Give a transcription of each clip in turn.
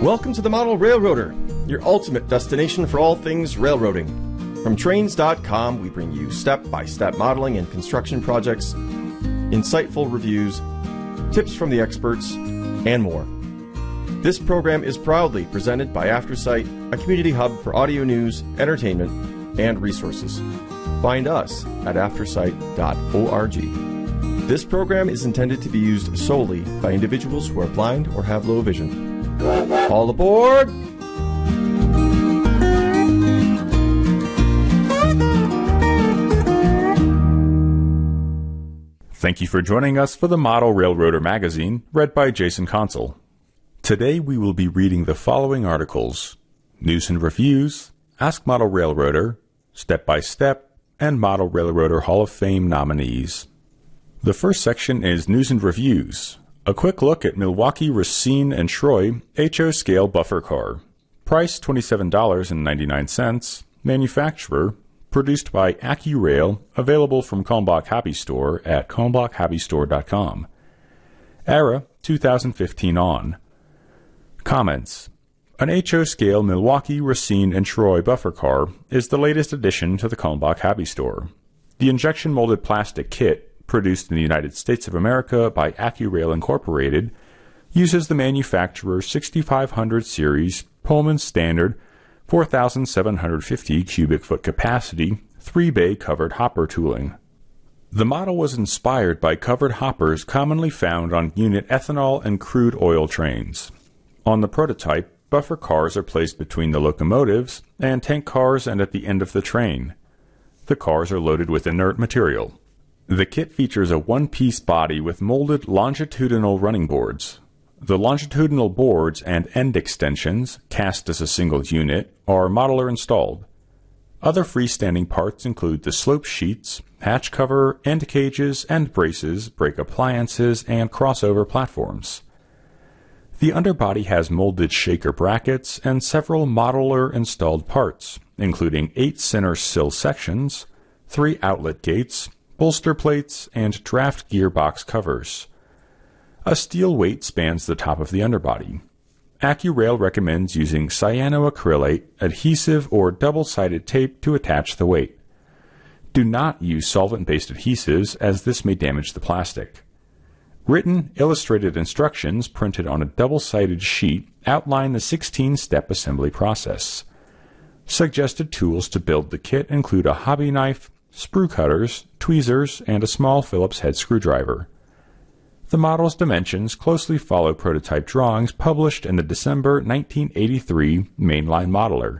Welcome to the Model Railroader, your ultimate destination for all things railroading. From Trains.com, we bring you step-by-step modeling and construction projects, insightful reviews, tips from the experts, and more. This program is proudly presented by AfterSight, a community hub for audio news, entertainment, and resources. Find us at aftersight.org. This program is intended to be used solely by individuals who are blind or have low vision. All aboard! Thank you for joining us for the Model Railroader magazine, read by Jason Consul. Today we will be reading the following articles: News and Reviews, Ask Model Railroader, Step by Step, and Model Railroader Hall of Fame nominees. The first section is News and Reviews. A quick look at Milwaukee, Racine, and Troy HO Scale Buffer Car. Price $27.99. Manufacturer, produced by AccuRail, available from Kalmbach Hobby Store at kalmbachhobbystore.com. Era, 2015 on. Comments. An HO Scale Milwaukee, Racine, and Troy Buffer Car is the latest addition to the Kalmbach Hobby Store. The injection-molded plastic kit, produced in the United States of America by AccuRail Incorporated, uses the manufacturer's 6500 series Pullman Standard 4,750 cubic foot capacity 3-bay covered hopper tooling. The model was inspired by covered hoppers commonly found on unit ethanol and crude oil trains. On the prototype, buffer cars are placed between the locomotives and tank cars and at the end of the train. The cars are loaded with inert material. The kit features a one-piece body with molded longitudinal running boards. The longitudinal boards and end extensions, cast as a single unit, are modeler installed. Other freestanding parts include the slope sheets, hatch cover, end cages, end braces, brake appliances, and crossover platforms. The underbody has molded shaker brackets and several modeler installed parts, including 8 center sill sections, 3 outlet gates, bolster plates, and draft gearbox covers. A steel weight spans the top of the underbody. AccuRail recommends using cyanoacrylate, adhesive, or double-sided tape to attach the weight. Do not use solvent-based adhesives, as this may damage the plastic. Written, illustrated instructions printed on a double-sided sheet outline the 16-step assembly process. Suggested tools to build the kit include a hobby knife, sprue cutters, tweezers, and a small Phillips head screwdriver. The model's dimensions closely follow prototype drawings published in the December 1983 Mainline Modeler.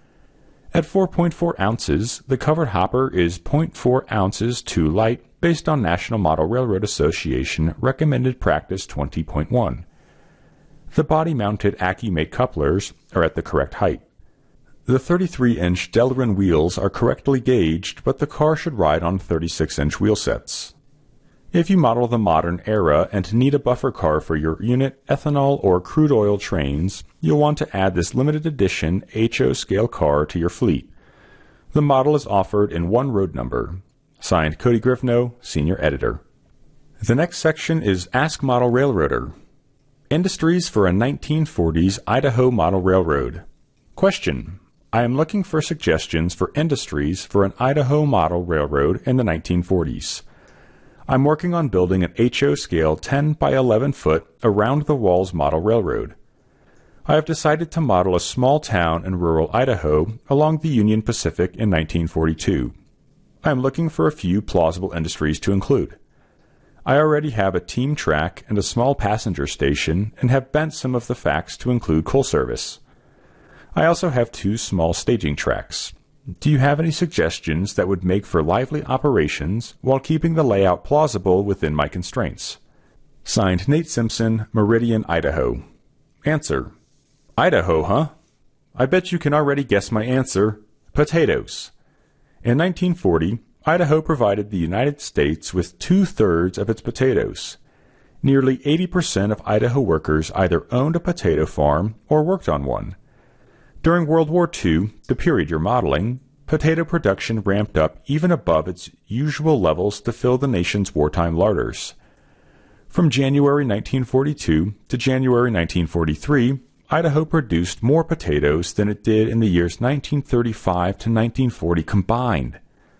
At 4.4 ounces, the covered hopper is 0.4 ounces too light based on National Model Railroad Association recommended practice 20.1. The body-mounted AccuMate couplers are at the correct height. The 33-inch Delrin wheels are correctly gauged, but the car should ride on 36-inch wheel sets. If you model the modern era and need a buffer car for your unit ethanol or crude oil trains, you'll want to add this limited edition HO scale car to your fleet. The model is offered in one road number. Signed, Cody Grivno, Senior Editor. The next section is Ask Model Railroader. Industries for a 1940s Idaho Model Railroad. Question. I am looking for suggestions for industries for an Idaho model railroad in the 1940s. I'm working on building an HO scale 10 by 11 foot around-the-walls model railroad. I have decided to model a small town in rural Idaho along the Union Pacific in 1942. I am looking for a few plausible industries to include. I already have a team track and a small passenger station and have bent some of the facts to include coal service. I also have 2 small staging tracks. Do you have any suggestions that would make for lively operations while keeping the layout plausible within my constraints? Signed, Nate Simpson, Meridian, Idaho. Answer. Idaho, huh? I bet you can already guess my answer. Potatoes. In 1940, Idaho provided the United States with 2/3 of its potatoes. Nearly 80% of Idaho workers either owned a potato farm or worked on one. During World War II, the period you're modeling, potato production ramped up even above its usual levels to fill the nation's wartime larders. From January 1942 to January 1943, Idaho produced more potatoes than it did in the years 1935 to 1940 combined.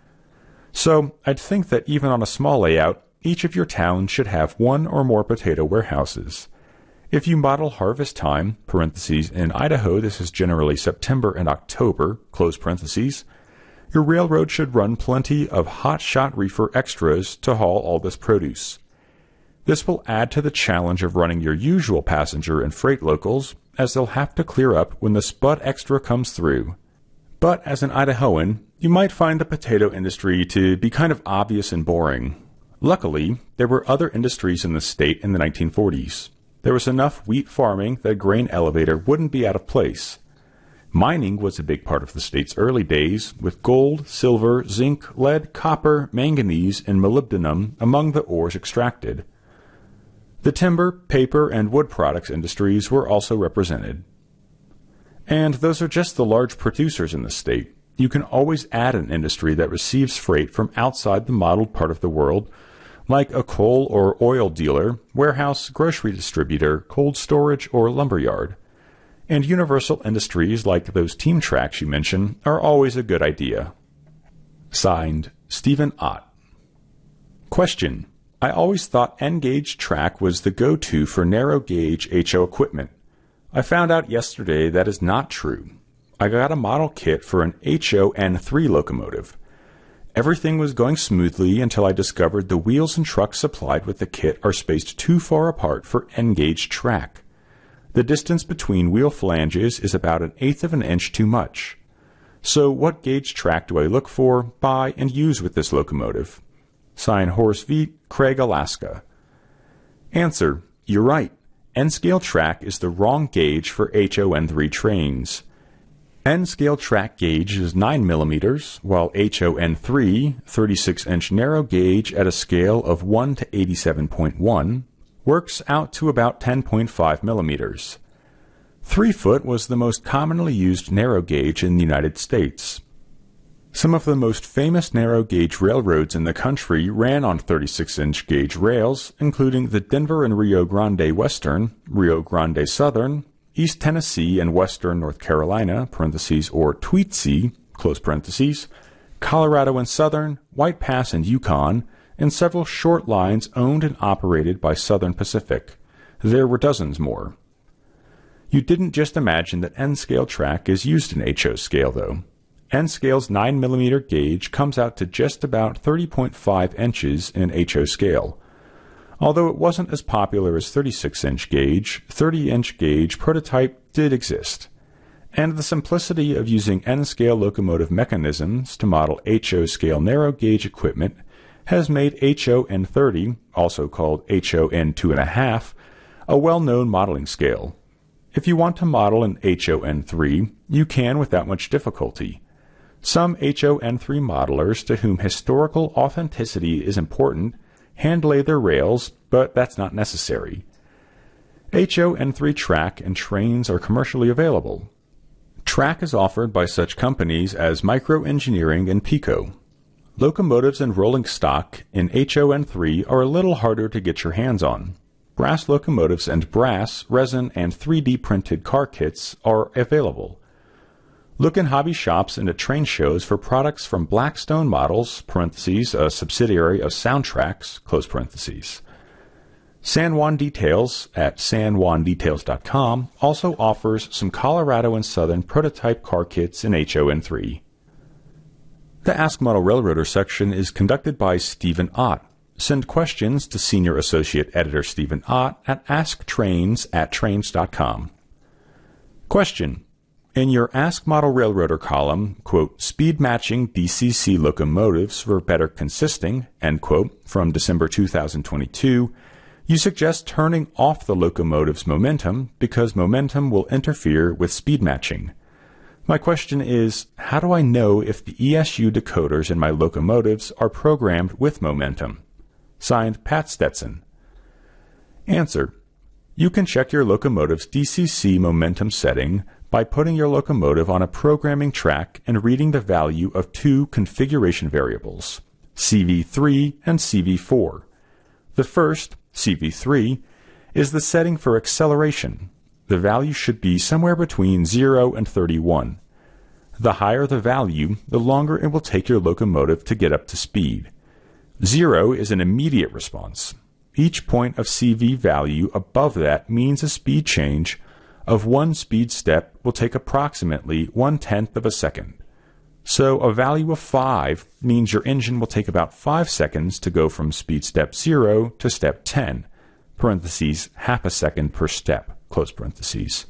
So I'd think that even on a small layout, each of your towns should have one or more potato warehouses. If you model harvest time, parentheses, in Idaho this is generally September and October, close parentheses, your railroad should run plenty of hot-shot reefer extras to haul all this produce. This will add to the challenge of running your usual passenger and freight locals, as they'll have to clear up when the Spud Extra comes through. But as an Idahoan, you might find the potato industry to be kind of obvious and boring. Luckily, there were other industries in the state in the 1940s. There was enough wheat farming that a grain elevator wouldn't be out of place. Mining was a big part of the state's early days, with gold, silver, zinc, lead, copper, manganese, and molybdenum among the ores extracted. The timber, paper, and wood products industries were also represented. And those are just the large producers in the state. You can always add an industry that receives freight from outside the modeled part of the world, like a coal or oil dealer, warehouse, grocery distributor, cold storage, or lumberyard. And universal industries like those team tracks you mentioned are always a good idea. Signed, Stephen Ott. Question. I always thought N-gauge track was the go-to for narrow-gauge HO equipment. I found out yesterday that is not true. I got a model kit for an HO N3 locomotive. Everything was going smoothly until I discovered the wheels and trucks supplied with the kit are spaced too far apart for N-gauge track. The distance between wheel flanges is about 1/8 of an inch too much. So what gauge track do I look for, buy, and use with this locomotive? Sign Horace Veet, Craig, Alaska. Answer. You're right. N-scale track is the wrong gauge for HON3 trains. N-scale track gauge is 9 mm, while HON3, 36-inch narrow gauge at a scale of 1 to 87.1, works out to about 10.5 mm. 3-foot was the most commonly used narrow gauge in the United States. Some of the most famous narrow gauge railroads in the country ran on 36-inch gauge rails, including the Denver and Rio Grande Western, Rio Grande Southern, East Tennessee and Western North Carolina, parentheses, or Tweetsee, close parentheses, Colorado and Southern, White Pass and Yukon, and several short lines owned and operated by Southern Pacific. There were dozens more. You didn't just imagine that N-scale track is used in HO scale, though. N-scale's 9 mm gauge comes out to just about 30.5 inches in HO scale. Although it wasn't as popular as 36-inch gauge, 30-inch gauge prototype did exist. And the simplicity of using N-scale locomotive mechanisms to model HO scale narrow gauge equipment has made HON30, also called HON2.5, a well-known modeling scale. If you want to model an HON3, you can without much difficulty. Some HON3 modelers to whom historical authenticity is important hand-lay their rails, but that's not necessary. HON3 track and trains are commercially available. Track is offered by such companies as Micro Engineering and Pico. Locomotives and rolling stock in HON3 are a little harder to get your hands on. Brass locomotives and brass, resin, and 3D printed car kits are available. Look in hobby shops and at train shows for products from Blackstone Models, parentheses, a subsidiary of Soundtracks, close parentheses. San Juan Details at sanjuandetails.com also offers some Colorado and Southern prototype car kits in HON3. The Ask Model Railroader section is conducted by Stephen Ott. Send questions to Senior Associate Editor Stephen Ott at asktrains@trains.com. Question. In your Ask Model Railroader column, quote, speed matching DCC locomotives for better consisting, end quote, from December 2022, you suggest turning off the locomotive's momentum because momentum will interfere with speed matching. My question is, how do I know if the ESU decoders in my locomotives are programmed with momentum? Signed, Pat Stetson. Answer. You can check your locomotive's DCC momentum setting by putting your locomotive on a programming track and reading the value of two configuration variables, CV3 and CV4. The first, CV3, is the setting for acceleration. the value should be somewhere between 0 and 31. The higher the value, the longer it will take your locomotive to get up to speed. 0 is an immediate response. Each point of CV value above that means a speed change of 1 speed step will take approximately 1/10 of a second. So a value of 5 means your engine will take about 5 seconds to go from speed step 0 to step 10, parentheses, half a second per step, close parentheses.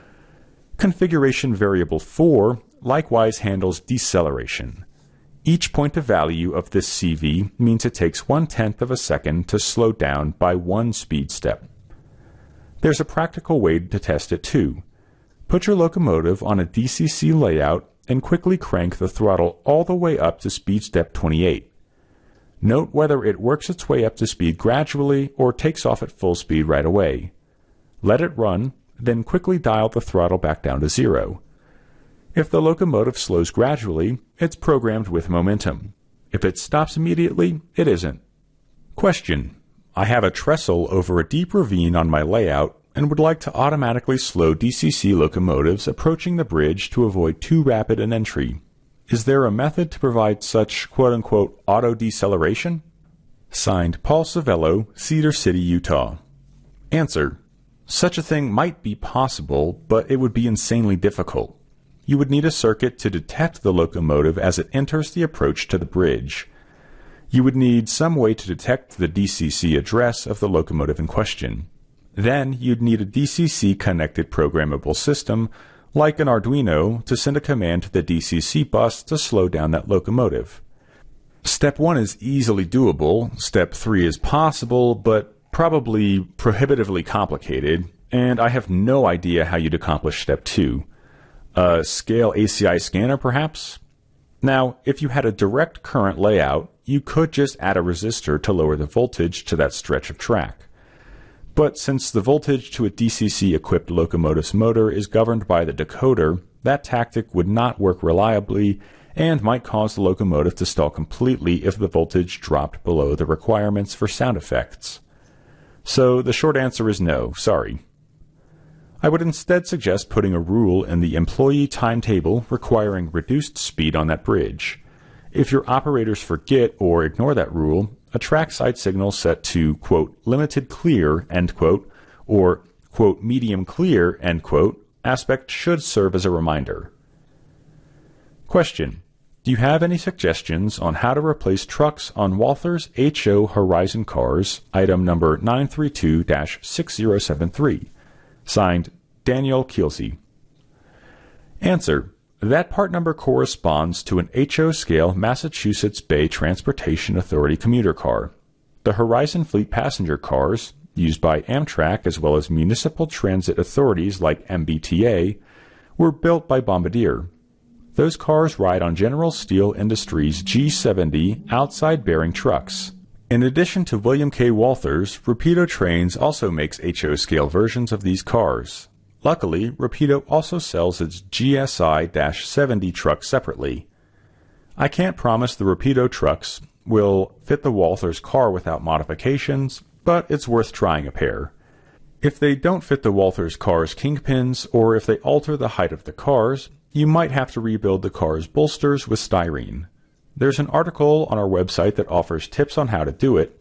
Configuration variable 4 likewise handles deceleration. Each point of value of this CV means it takes 1/10 of a second to slow down by 1 speed step. There's a practical way to test it too. Put your locomotive on a DCC layout and quickly crank the throttle all the way up to speed step 28. Note whether it works its way up to speed gradually or takes off at full speed right away. Let it run, then quickly dial the throttle back down to 0. If the locomotive slows gradually, it's programmed with momentum. If it stops immediately, it isn't. Question: I have a trestle over a deep ravine on my layout and would like to automatically slow DCC locomotives approaching the bridge to avoid too rapid an entry. Is there a method to provide such quote-unquote auto-deceleration? Signed, Paul Savello, Cedar City, Utah. Answer: such a thing might be possible, but it would be insanely difficult. You would need a circuit to detect the locomotive as it enters the approach to the bridge. You would need some way to detect the DCC address of the locomotive in question. Then you'd need a DCC-connected programmable system, like an Arduino, to send a command to the DCC bus to slow down that locomotive. Step 1 is easily doable, Step 3 is possible, but probably prohibitively complicated, and I have no idea how you'd accomplish Step 2. A scale ACI scanner, perhaps? Now, if you had a direct current layout, you could just add a resistor to lower the voltage to that stretch of track. But since the voltage to a DCC-equipped locomotive's motor is governed by the decoder, that tactic would not work reliably and might cause the locomotive to stall completely if the voltage dropped below the requirements for sound effects. So the short answer is no, sorry. I would instead suggest putting a rule in the employee timetable requiring reduced speed on that bridge. If your operators forget or ignore that rule, a trackside signal set to, quote, limited clear, end quote, or, quote, medium clear, end quote, aspect should serve as a reminder. Question: do you have any suggestions on how to replace trucks on Walther's HO Horizon cars, item number 932-6073? Signed, Daniel Kielsey. Answer: that part number corresponds to an HO-scale Massachusetts Bay Transportation Authority commuter car. The Horizon Fleet passenger cars, used by Amtrak as well as municipal transit authorities like MBTA, were built by Bombardier. Those cars ride on General Steel Industries G70 outside-bearing trucks. In addition to William K. Walther's, Rapido Trains also makes HO-scale versions of these cars. Luckily, Rapido also sells its GSI-70 truck separately. I can't promise the Rapido trucks will fit the Walther's car without modifications, but it's worth trying a pair. If they don't fit the Walther's car's kingpins, or if they alter the height of the cars, you might have to rebuild the car's bolsters with styrene. There's an article on our website that offers tips on how to do it.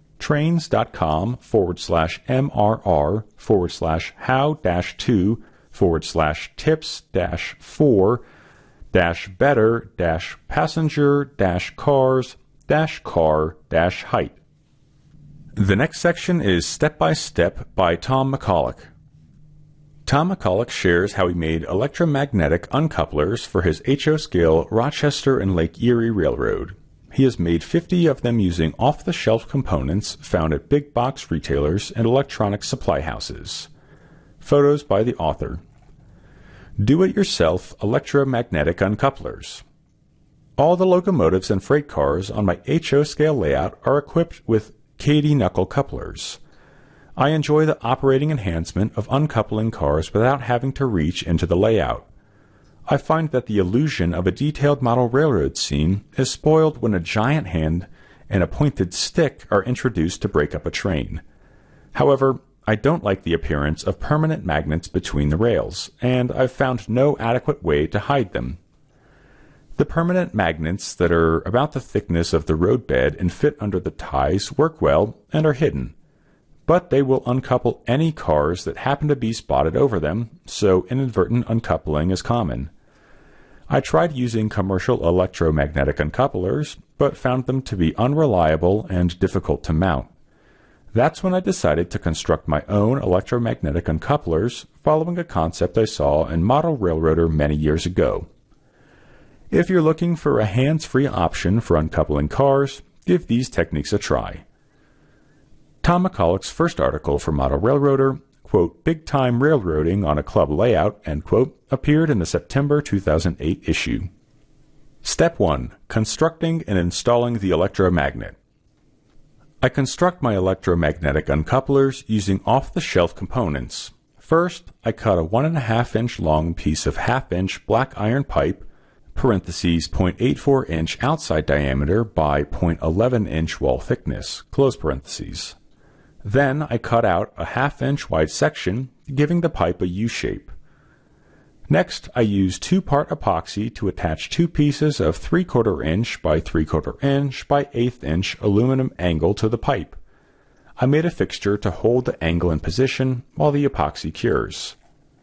trains.com/MRR/how-2/tips-4-better-passenger-cars-car-height. The next section is Step by Step by Tom McCulloch. Tom McCulloch shares how he made electromagnetic uncouplers for his HO-scale Rochester and Lake Erie Railroad. He has made 50 of them using off-the-shelf components found at big box retailers and electronic supply houses. Photos by the author. Do-it-yourself electromagnetic uncouplers. All the locomotives and freight cars on my HO-scale layout are equipped with Cady knuckle couplers. I enjoy the operating enhancement of uncoupling cars without having to reach into the layout. I find that the illusion of a detailed model railroad scene is spoiled when a giant hand and a pointed stick are introduced to break up a train. However, I don't like the appearance of permanent magnets between the rails, and I've found no adequate way to hide them. The permanent magnets that are about the thickness of the roadbed and fit under the ties work well and are hidden, but they will uncouple any cars that happen to be spotted over them, so inadvertent uncoupling is common. I tried using commercial electromagnetic uncouplers, but found them to be unreliable and difficult to mount. That's when I decided to construct my own electromagnetic uncouplers, following a concept I saw in Model Railroader many years ago. If you're looking for a hands-free option for uncoupling cars, give these techniques a try. Tom McCulloch's first article for Model Railroader, quote, Big Time Railroading on a Club Layout, end quote, appeared in the September 2008 issue. Step 1. Constructing and installing the electromagnet. I construct my electromagnetic uncouplers using off-the-shelf components. First, I cut a 1.5-inch long piece of 1/2-inch black iron pipe, parentheses 0.84-inch outside diameter by 0.11-inch wall thickness, close parentheses. Then I cut out a 1/2-inch wide section, giving the pipe a U-shape. Next, I used 2-part epoxy to attach 2 pieces of 3/4-inch by 3/4-inch by 1/8-inch aluminum angle to the pipe. I made a fixture to hold the angle in position while the epoxy cures.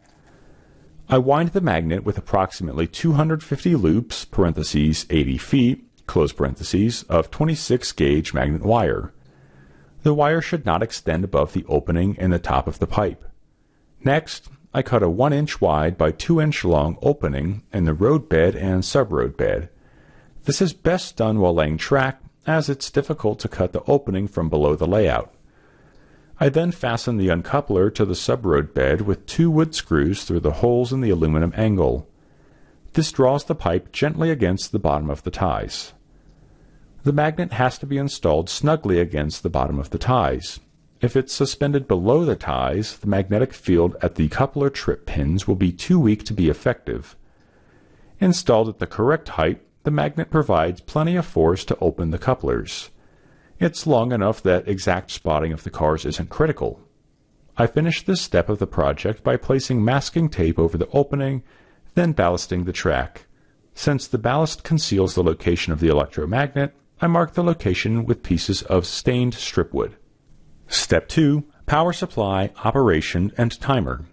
I wind the magnet with approximately 250 loops, parentheses 80 feet, close parentheses, of 26-gauge magnet wire. The wire should not extend above the opening in the top of the pipe. Next, I cut a 1-inch wide by 2-inch long opening in the roadbed and sub-roadbed. This is best done while laying track, as it's difficult to cut the opening from below the layout. I then fasten the uncoupler to the sub-roadbed with 2 wood screws through the holes in the aluminum angle. This draws the pipe gently against the bottom of the ties. The magnet has to be installed snugly against the bottom of the ties. If it's suspended below the ties, the magnetic field at the coupler trip pins will be too weak to be effective. Installed at the correct height, the magnet provides plenty of force to open the couplers. It's long enough that exact spotting of the cars isn't critical. I finished this step of the project by placing masking tape over the opening, then ballasting the track. Since the ballast conceals the location of the electromagnet, I marked the location with pieces of stained stripwood. Step 2. Power supply, operation, and timer.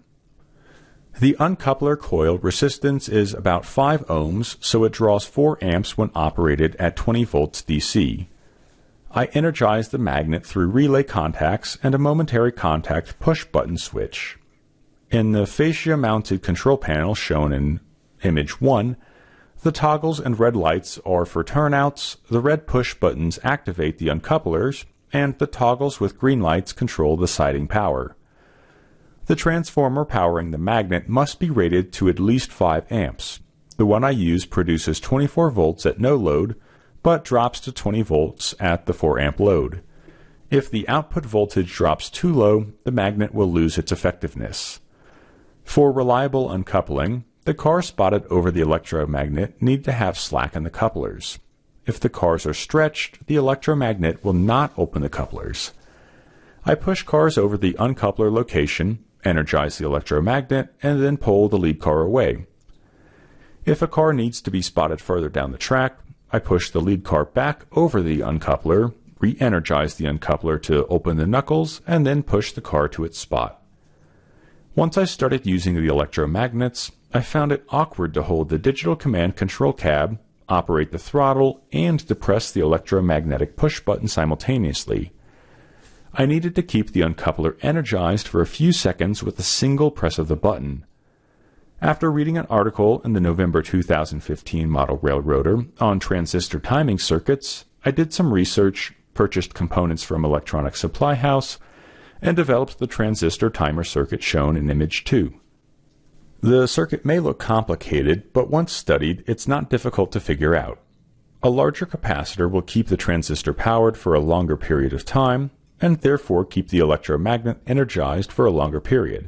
The uncoupler coil resistance is about 5 ohms, so it draws 4 amps when operated at 20 volts DC. I energize the magnet through relay contacts and a momentary contact push-button switch. In the fascia-mounted control panel shown in Image 1, the toggles and red lights are for turnouts, the red push buttons activate the uncouplers, and the toggles with green lights control the siding power. The transformer powering the magnet must be rated to at least 5 amps. The one I use produces 24 volts at no load, but drops to 20 volts at the 4 amp load. If the output voltage drops too low, the magnet will lose its effectiveness. For reliable uncoupling, the cars spotted over the electromagnet need to have slack in the couplers. If the cars are stretched, the electromagnet will not open the couplers. I push cars over the uncoupler location, energize the electromagnet, and then pull the lead car away. If a car needs to be spotted further down the track, I push the lead car back over the uncoupler, re-energize the uncoupler to open the knuckles, and then push the car to its spot. Once I started using the electromagnets, I found it awkward to hold the digital command control cab, operate the throttle, and depress the electromagnetic push button simultaneously. I needed to keep the uncoupler energized for a few seconds with a single press of the button. After reading an article in the November 2015 Model Railroader on transistor timing circuits, I did some research, purchased components from Electronic Supply House, and developed the transistor timer circuit shown in Image 2. The circuit may look complicated, but once studied, it's not difficult to figure out. A larger capacitor will keep the transistor powered for a longer period of time, and therefore keep the electromagnet energized for a longer period.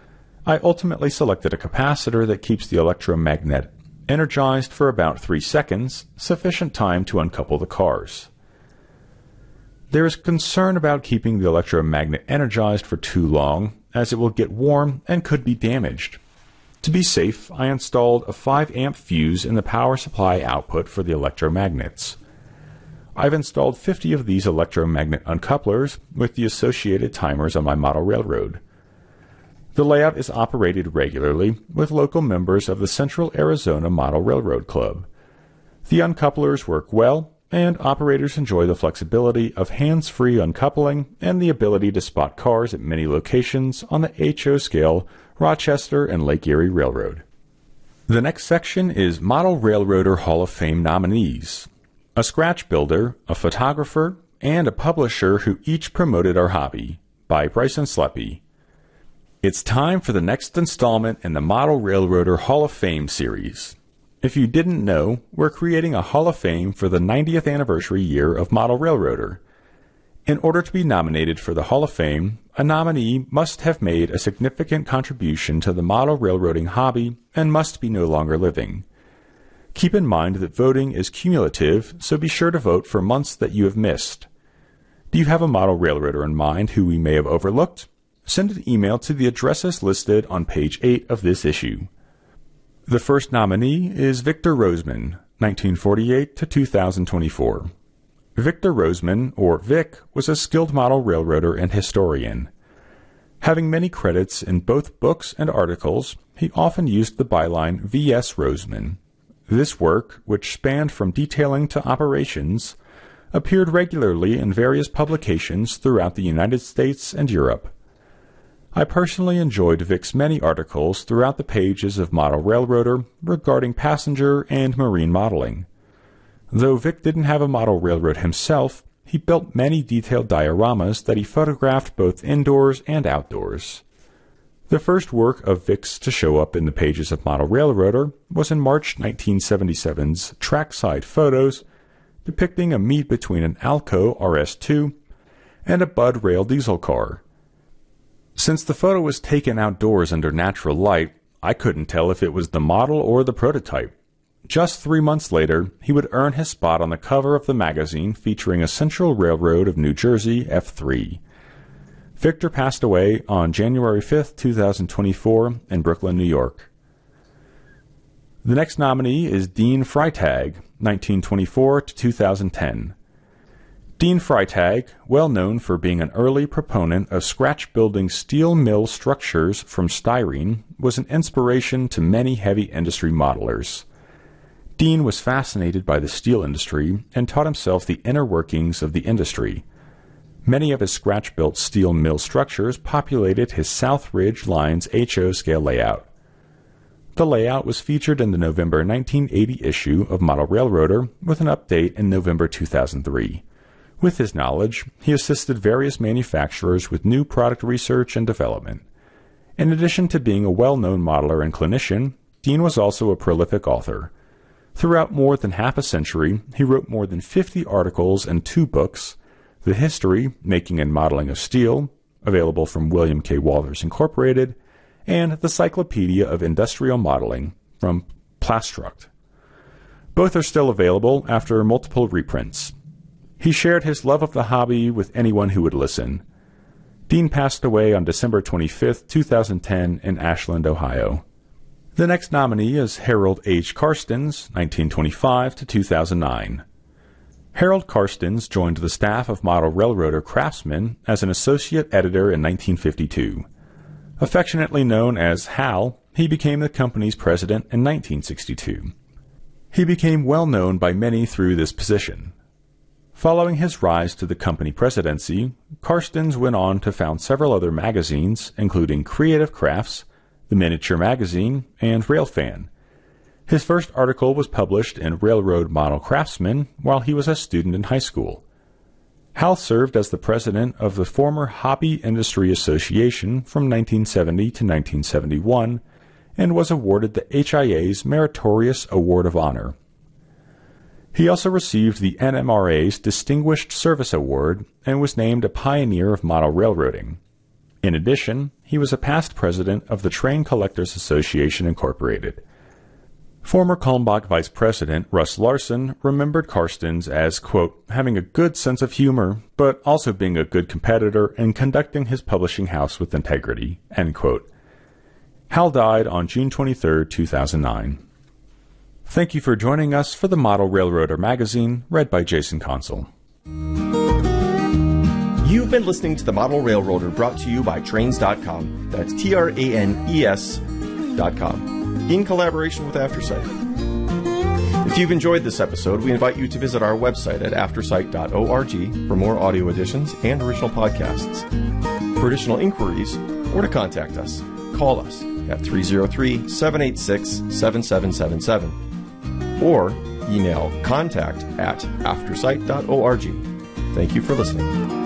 I ultimately selected a capacitor that keeps the electromagnet energized for about 3 seconds, sufficient time to uncouple the cars. There is concern about keeping the electromagnet energized for too long, as it will get warm and could be damaged. To be safe, I installed a 5-amp fuse in the power supply output for the electromagnets. I've installed 50 of these electromagnet uncouplers with the associated timers on my model railroad. The layout is operated regularly with local members of the Central Arizona Model Railroad Club. The uncouplers work well, and operators enjoy the flexibility of hands-free uncoupling and the ability to spot cars at many locations on the HO scale Rochester and Lake Erie Railroad. The next section is Model Railroader Hall of Fame nominees. A scratch builder, a photographer, and a publisher who each promoted our hobby, by Bryson Sleppy. It's time for the next installment in the Model Railroader Hall of Fame series. If you didn't know, we're creating a Hall of Fame for the 90th anniversary year of Model Railroader. In order to be nominated for the Hall of Fame, a nominee must have made a significant contribution to the model railroading hobby and must be no longer living. Keep in mind that voting is cumulative, so be sure to vote for months that you have missed. Do you have a model railroader in mind who we may have overlooked? Send an email to the addresses listed on page 8 of this issue. The first nominee is Victor Roseman, 1948 to 2024. Victor Roseman, or Vic, was a skilled model railroader and historian. Having many credits in both books and articles, he often used the byline V.S. Roseman. This work, which spanned from detailing to operations, appeared regularly in various publications throughout the United States and Europe. I personally enjoyed Vic's many articles throughout the pages of Model Railroader regarding passenger and marine modeling. Though Vic didn't have a model railroad himself, he built many detailed dioramas that he photographed both indoors and outdoors. The first work of Vic's to show up in the pages of Model Railroader was in March 1977's Trackside Photos, depicting a meet between an Alco RS2 and a Bud Rail diesel car. Since the photo was taken outdoors under natural light, I couldn't tell if it was the model or the prototype. Just 3 months later, he would earn his spot on the cover of the magazine featuring a Central Railroad of New Jersey F3. Victor passed away on January 5, 2024 in Brooklyn, New York. The next nominee is Dean Freitag, 1924 to 2010. Dean Freitag, well known for being an early proponent of scratch-building steel mill structures from styrene, was an inspiration to many heavy industry modelers. Dean was fascinated by the steel industry and taught himself the inner workings of the industry. Many of his scratch-built steel mill structures populated his South Ridge Line's HO scale layout. The layout was featured in the November 1980 issue of Model Railroader with an update in November 2003. With his knowledge, he assisted various manufacturers with new product research and development. In addition to being a well-known modeler and clinician, Dean was also a prolific author. Throughout more than half a century, he wrote more than 50 articles and 2 books: The History, Making and Modeling of Steel, available from William K. Walters Incorporated, and The Cyclopedia of Industrial Modeling, from Plastruct. Both are still available after multiple reprints. He shared his love of the hobby with anyone who would listen. Dean passed away on December 25, 2010 in Ashland, Ohio. The next nominee is Harold H. Karstens, 1925 to 2009. Harold Karstens joined the staff of Model Railroader Craftsman as an associate editor in 1952. Affectionately known as Hal, he became the company's president in 1962. He became well known by many through this position. Following his rise to the company presidency, Karstens went on to found several other magazines, including Creative Crafts, The Miniature Magazine, and Railfan. His first article was published in Railroad Model Craftsman while he was a student in high school. Hal served as the president of the former Hobby Industry Association from 1970 to 1971 and was awarded the HIA's Meritorious Award of Honor. He also received the NMRA's Distinguished Service Award and was named a pioneer of model railroading. In addition, he was a past president of the Train Collectors Association Incorporated. Former Kalmbach Vice President Russ Larson remembered Karstens as, quote, having a good sense of humor, but also being a good competitor and conducting his publishing house with integrity, end quote. Hal died on June 23, 2009. Thank you for joining us for the Model Railroader magazine, read by Jason Consul. You've been listening to the Model Railroader, brought to you by Trains.com. That's TRANES.com, in collaboration with AfterSight. If you've enjoyed this episode, we invite you to visit our website at aftersight.org for more audio editions and original podcasts. For additional inquiries or to contact us, call us at 303-786-7777 or email contact@aftersight.org. Thank you for listening.